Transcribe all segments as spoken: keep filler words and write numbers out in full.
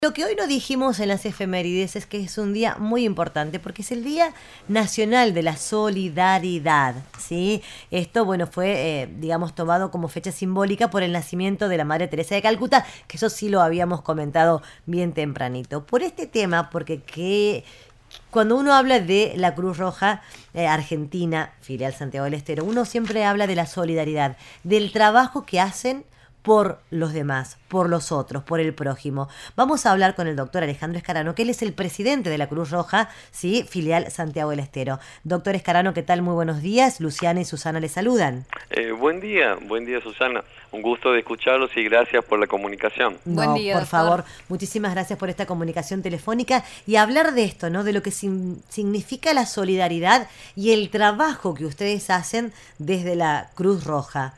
Lo que hoy no dijimos en las efemérides es que es un día muy importante porque es el Día Nacional de la Solidaridad, ¿sí? Esto, bueno, fue, eh, digamos, tomado como fecha simbólica por el nacimiento de la Madre Teresa de Calcuta, que eso sí lo habíamos comentado bien tempranito. Por este tema, porque que... Cuando uno habla de la Cruz Roja eh, Argentina, filial Santiago del Estero, uno siempre habla de la solidaridad, del trabajo que hacen por los demás, por los otros, por el prójimo. Vamos a hablar con el doctor Alejandro Escarano, que él es el presidente de la Cruz Roja, ¿sí? Filial Santiago del Estero. Doctor Escarano, ¿qué tal? Muy buenos días. Luciana y Susana le saludan. Eh, buen día, buen día, Susana. Un gusto de escucharlos y gracias por la comunicación. No, Buen día, por doctor. favor, muchísimas gracias por esta comunicación telefónica y hablar de esto, ¿no? De lo que sin- significa la solidaridad y el trabajo que ustedes hacen desde la Cruz Roja.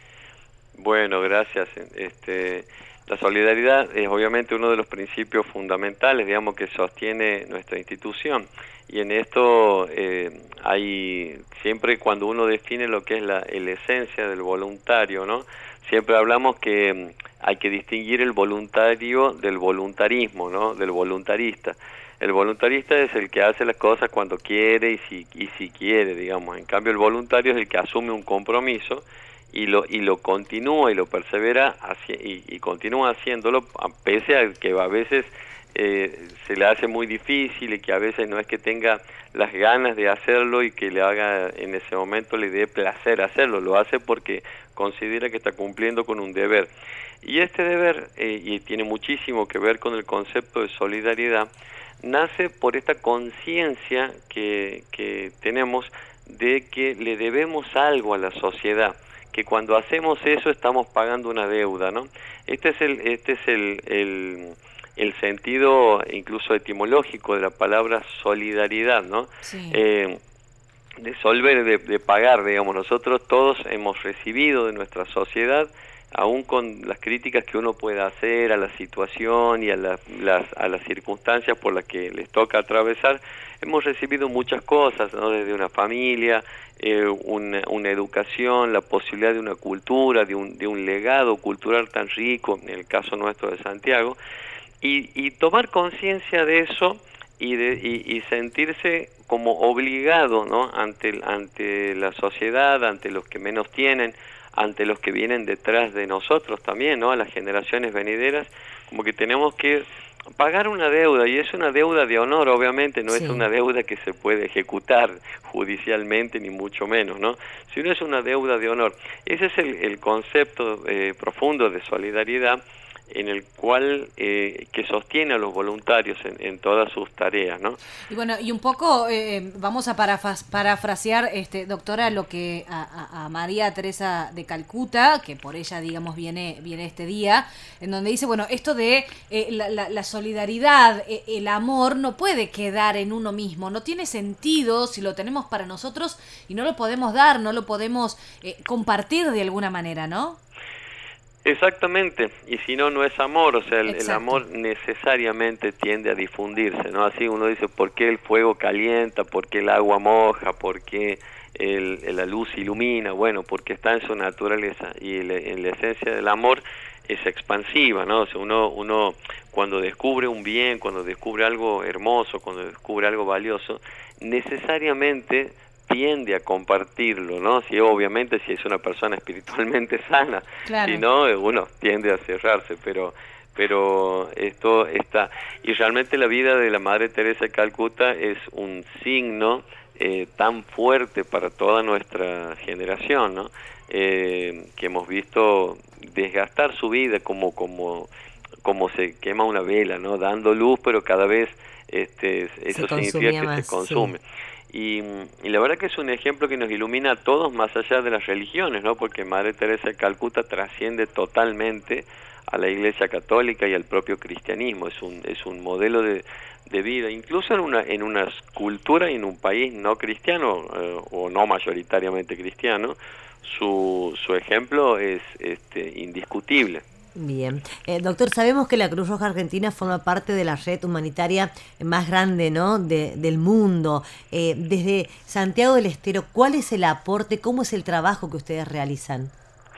Bueno, gracias. Este, la solidaridad es obviamente uno de los principios fundamentales, digamos, que sostiene nuestra institución. Y en esto eh, hay, siempre cuando uno define lo que es la, la esencia del voluntario, ¿no? Siempre hablamos que mm, hay que distinguir el voluntario del voluntarismo, ¿no? Del voluntarista. El voluntarista es el que hace las cosas cuando quiere y si, y si quiere, digamos. En cambio, el voluntario es el que asume un compromiso y lo y lo continúa y lo persevera hacia, y, y continúa haciéndolo a pese a que a veces eh, se le hace muy difícil y que a veces no es que tenga las ganas de hacerlo y que le haga en ese momento le dé placer hacerlo, lo hace porque considera que está cumpliendo con un deber. Y este deber, eh, y tiene muchísimo que ver con el concepto de solidaridad, nace por esta conciencia que, que tenemos de que le debemos algo a la sociedad, que cuando hacemos eso estamos pagando una deuda, ¿no? Este es el este es el, el, el sentido incluso etimológico de la palabra solidaridad, ¿no? Sí. Eh, de solver, de, de pagar, digamos, nosotros todos hemos recibido de nuestra sociedad, aún con las críticas que uno pueda hacer a la situación y a, la, las, a las circunstancias por las que les toca atravesar, hemos recibido muchas cosas, ¿no? Desde una familia, eh, una, una educación, la posibilidad de una cultura, de un, de un legado cultural tan rico, en el caso nuestro de Santiago, y, y tomar conciencia de eso y, de, y, y sentirse como obligado, ¿no? ante, ante la sociedad, ante los que menos tienen, ante los que vienen detrás de nosotros también, ¿no? A las generaciones venideras, como que tenemos que pagar una deuda, y es una deuda de honor, obviamente, no Sí. es una deuda que se puede ejecutar judicialmente, ni mucho menos, ¿no? Sino es una deuda de honor. Ese es el, el concepto eh, profundo de solidaridad, en el cual eh, que sostiene a los voluntarios en, en todas sus tareas, ¿no? Y bueno, y un poco eh, vamos a parafas- parafrasear, este, doctora, lo que a, a- a María Teresa de Calcuta, que por ella, digamos, viene viene este día, en donde dice, bueno, esto de eh, la, la- la solidaridad, eh, el amor, no puede quedar en uno mismo, no tiene sentido si lo tenemos para nosotros y no lo podemos dar, no lo podemos eh, compartir de alguna manera, ¿no? Exactamente, y si no, no es amor, o sea, el, el Exacto. amor necesariamente tiende a difundirse, ¿no? Así uno dice, ¿por qué el fuego calienta? ¿Por qué el agua moja? ¿Por qué el, el- la luz ilumina? Bueno, porque está en su naturaleza, y la- en la esencia del amor es expansiva, ¿no? O sea, uno, uno cuando descubre un bien, cuando descubre algo hermoso, cuando descubre algo valioso, necesariamente tiende a compartirlo, ¿no? Si obviamente si es una persona espiritualmente sana, Claro. si no, uno tiende a cerrarse, pero pero esto está, y realmente la vida de la Madre Teresa de Calcuta es un signo eh, tan fuerte para toda nuestra generación, ¿no? Eh, que hemos visto desgastar su vida como como como se quema una vela, ¿no? Dando luz, pero cada vez este eso significa consumía que más, se consume. sí. Y, y la verdad que es un ejemplo que nos ilumina a todos más allá de las religiones, ¿no? Porque Madre Teresa de Calcuta trasciende totalmente a la Iglesia Católica y al propio cristianismo. Es un es un modelo de, de vida, incluso en una en una cultura y en un país no cristiano eh, o no mayoritariamente cristiano, su su ejemplo es este indiscutible. Bien. Eh, doctor, sabemos que la Cruz Roja Argentina forma parte de la red humanitaria más grande, ¿no? de, del mundo. Eh, desde Santiago del Estero, ¿cuál es el aporte, cómo es el trabajo que ustedes realizan?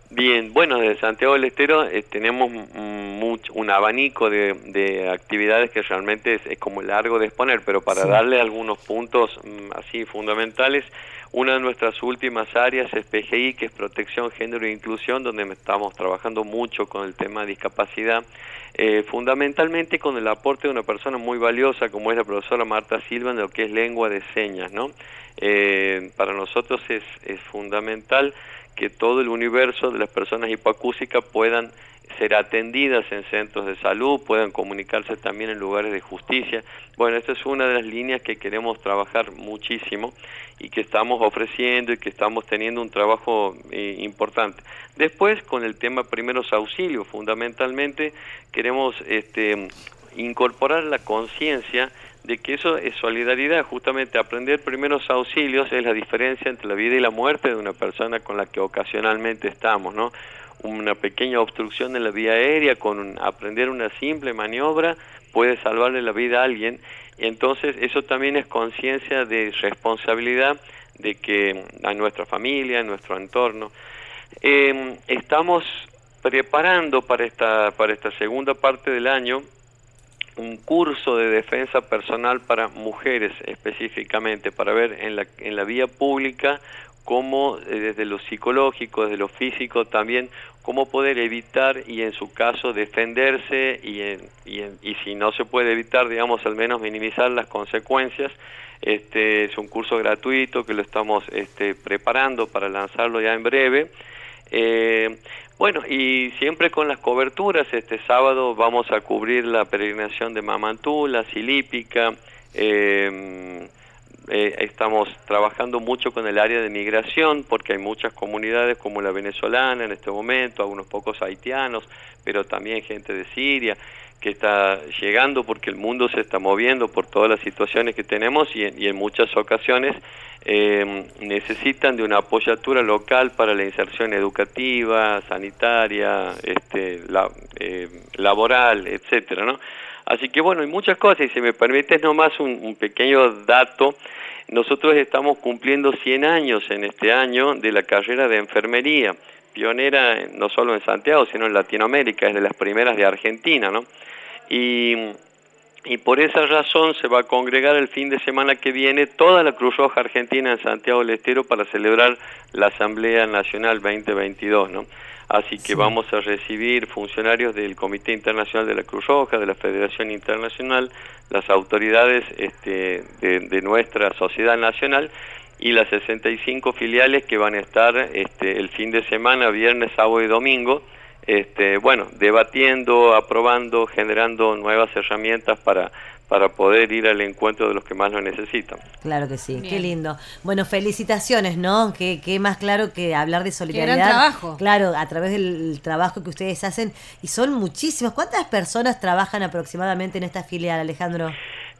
Bien, bueno, desde Santiago del Estero eh, tenemos mucho, un abanico de, de actividades que realmente es, es como largo de exponer, pero para sí. darle algunos puntos mm, así fundamentales, una de nuestras últimas áreas es P G I, que es Protección, Género e Inclusión, donde estamos trabajando mucho con el tema de discapacidad, eh, fundamentalmente con el aporte de una persona muy valiosa como es la profesora Marta Silva en lo que es lengua de señas, ¿no? Eh, para nosotros es, es fundamental que todo el universo de las personas hipoacúsicas puedan ser atendidas en centros de salud, puedan comunicarse también en lugares de justicia. Bueno, esta es una de las líneas que queremos trabajar muchísimo y que estamos ofreciendo y que estamos teniendo un trabajo eh, importante. Después, con el tema primeros auxilios, fundamentalmente queremos este, incorporar la conciencia de que eso es solidaridad, justamente aprender primeros auxilios es la diferencia entre la vida y la muerte de una persona con la que ocasionalmente estamos, ¿no? Una pequeña obstrucción en la vía aérea, con un, aprender una simple maniobra puede salvarle la vida a alguien, y entonces eso también es conciencia de responsabilidad de que a nuestra familia, a nuestro entorno. Eh, estamos preparando para esta, para esta segunda parte del año un curso de defensa personal para mujeres específicamente, para ver en la, en la vía pública cómo eh, desde lo psicológico, desde lo físico también, cómo poder evitar y en su caso defenderse y, en, y, en, y si no se puede evitar, digamos, al menos minimizar las consecuencias. Este es un curso gratuito que lo estamos este, preparando para lanzarlo ya en breve. Eh, bueno, y siempre con las coberturas, este sábado vamos a cubrir la peregrinación de Mamantú, la Silípica, eh, eh, estamos trabajando mucho con el área de migración, porque hay muchas comunidades como la venezolana en este momento, algunos pocos haitianos, pero también gente de Siria, que está llegando porque el mundo se está moviendo por todas las situaciones que tenemos y en, y en muchas ocasiones eh, necesitan de una apoyatura local para la inserción educativa, sanitaria, este, la, eh, laboral, etcétera, ¿no? Así que bueno, hay muchas cosas, y si me permites nomás un, un pequeño dato, nosotros estamos cumpliendo cien años en este año de la carrera de enfermería, pionera no solo en Santiago, sino en Latinoamérica, es de las primeras de Argentina, ¿no? Y, y por esa razón se va a congregar el fin de semana que viene toda la Cruz Roja Argentina en Santiago del Estero para celebrar la Asamblea Nacional veinte veintidós, ¿no? Así que sí. Vamos a recibir funcionarios del Comité Internacional de la Cruz Roja, de la Federación Internacional, las autoridades este, de, de nuestra sociedad nacional y las sesenta y cinco filiales que van a estar este, el fin de semana, viernes, sábado y domingo, este, bueno, debatiendo, aprobando, generando nuevas herramientas para, para poder ir al encuentro de los que más lo necesitan. Claro que sí, Bien. Qué lindo. Bueno, felicitaciones, ¿no? Qué, qué más claro que hablar de solidaridad. Qué gran trabajo. Claro, a través del trabajo que ustedes hacen, y son muchísimas. ¿Cuántas personas trabajan aproximadamente en esta filial, Alejandro?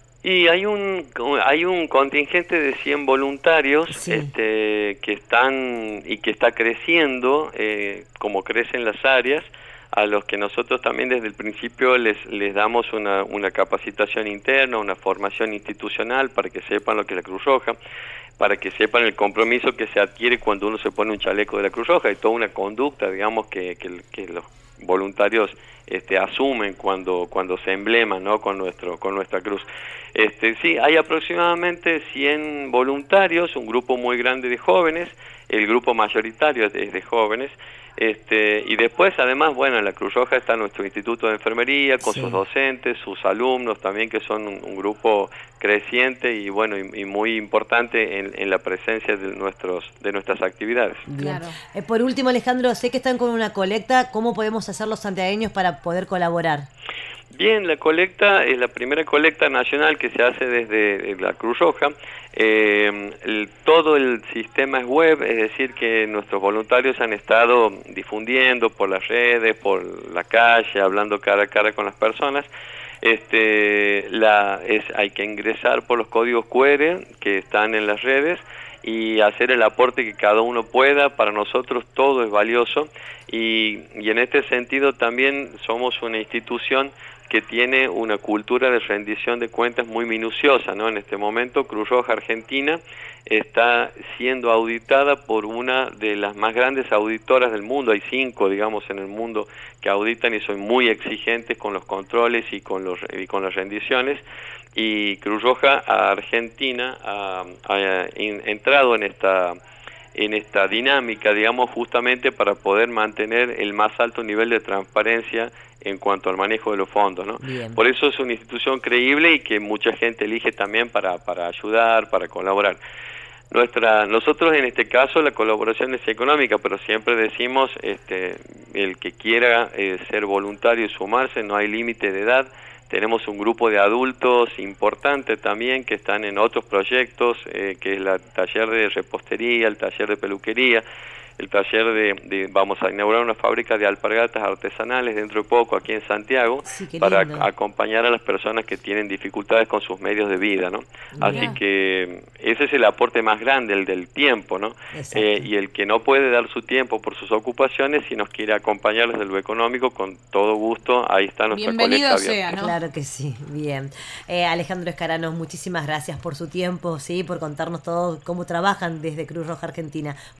Y hay un hay un contingente de cien voluntarios sí. este, que están y que está creciendo, eh, como crecen las áreas, a los que nosotros también desde el principio les les damos una, una capacitación interna, una formación institucional para que sepan lo que es la Cruz Roja, para que sepan el compromiso que se adquiere cuando uno se pone un chaleco de la Cruz Roja y toda una conducta, digamos, que, que, que los voluntarios este, asumen cuando cuando se embleman, ¿no? con nuestro con nuestra cruz. Este, sí, hay aproximadamente cien voluntarios, un grupo muy grande de jóvenes, el grupo mayoritario es de, de jóvenes, este, y después además, bueno, en la Cruz Roja está nuestro Instituto de Enfermería con sí. sus docentes, sus alumnos también, que son un, un grupo creciente y bueno y, y muy importante en, en la presencia de nuestros de nuestras actividades. Bien. Claro. Eh, por último, Alejandro, sé que están con una colecta, ¿cómo podemos hacer los santiagueños para poder colaborar? Bien, la colecta es la primera colecta nacional que se hace desde la Cruz Roja. Eh, el, todo el sistema es web, es decir, que nuestros voluntarios han estado difundiendo por las redes, por la calle, hablando cara a cara con las personas. Este, la, es, hay que ingresar por los códigos cu erre que están en las redes y hacer el aporte que cada uno pueda. Para nosotros todo es valioso y, y en este sentido también somos una institución que tiene una cultura de rendición de cuentas muy minuciosa, ¿no? En este momento Cruz Roja Argentina está siendo auditada por una de las más grandes auditoras del mundo. Hay cinco, digamos, en el mundo que auditan y son muy exigentes con los controles y con, los, y con las rendiciones. Y Cruz Roja Argentina ha, ha entrado en esta... en esta dinámica, digamos, justamente para poder mantener el más alto nivel de transparencia en cuanto al manejo de los fondos, ¿no? Bien. Por eso es una institución creíble y que mucha gente elige también para, para ayudar, para colaborar. Nuestra, nosotros en este caso la colaboración es económica, pero siempre decimos, este, el que quiera eh, ser voluntario y sumarse, no hay límite de edad. Tenemos un grupo de adultos importante también que están en otros proyectos, eh, que es el taller de repostería, el taller de peluquería, el taller de, de, vamos a inaugurar una fábrica de alpargatas artesanales dentro de poco aquí en Santiago, sí, para lindo. acompañar a las personas que tienen dificultades con sus medios de vida, ¿no? Mirá. Así que ese es el aporte más grande, el del tiempo, ¿no? Eh, y el que no puede dar su tiempo por sus ocupaciones, si nos quiere acompañar desde lo económico, con todo gusto, ahí está nuestra Bienvenido colecta sea, abierta. ¿no? Claro que sí, bien. Eh, Alejandro Escarano, muchísimas gracias por su tiempo, sí, por contarnos todo cómo trabajan desde Cruz Roja Argentina.